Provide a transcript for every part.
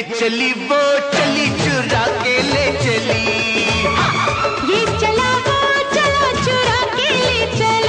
चली वो चली चुरा के ले चली, ये चला वो चला चुरा के ले चला।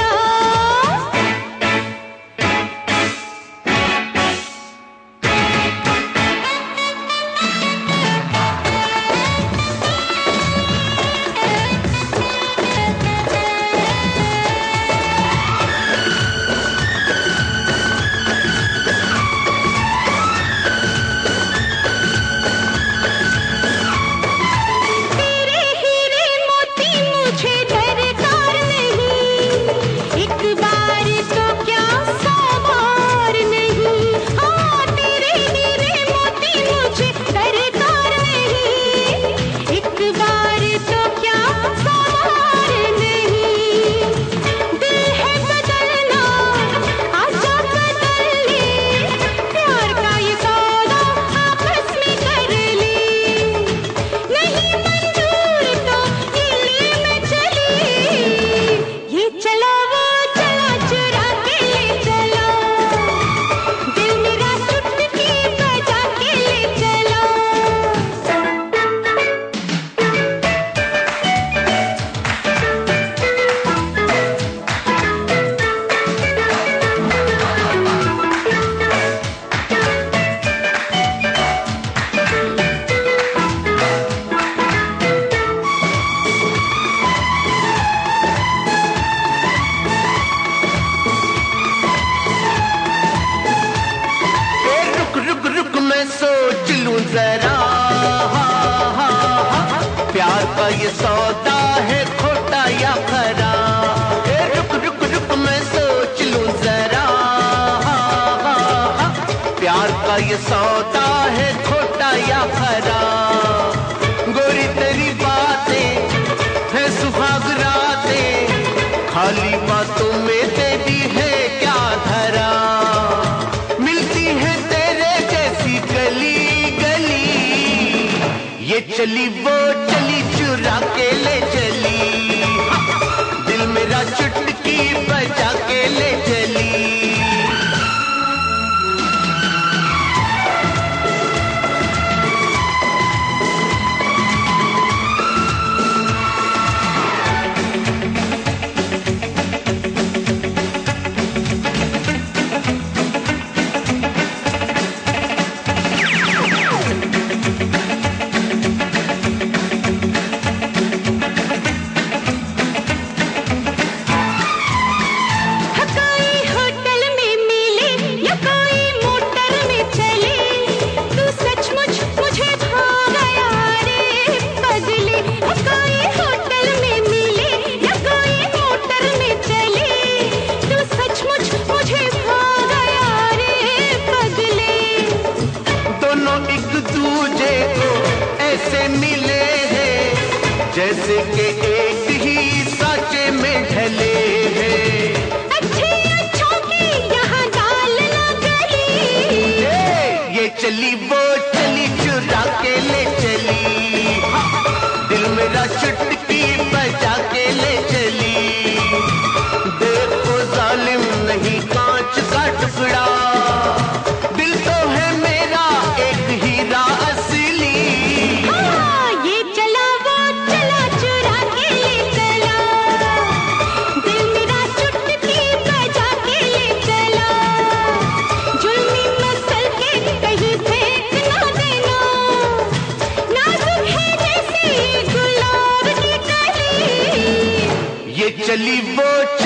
सोच लूं जरा, प्यार का ये सौदा है खोटा या खरा। रुक रुक रुक मैं सोच लूं जरा, प्यार का ये सौदा है खोटा या खरा। गोरी तेरी बातें है सुहाग रातें, खाली बातों में तेरी है क्या धरा। मिलती है तेरे जैसी गली गली, ये चली वो चली चुरा के ले चली, दिल मेरा चुटकी बजा के ले चली। मिले हैं जैसे कि एक ही साँचे में ढले हैं। अच्छे अच्छों की यहाँ दाल न गली, ये चली वो चली चुरा के ले चली, दिल मेरा चुटकी बजा के ले चली। देखो जालिम नहीं कांच का टुकड़ा, दिल तो है मेरा एक हीरा असली। चली वो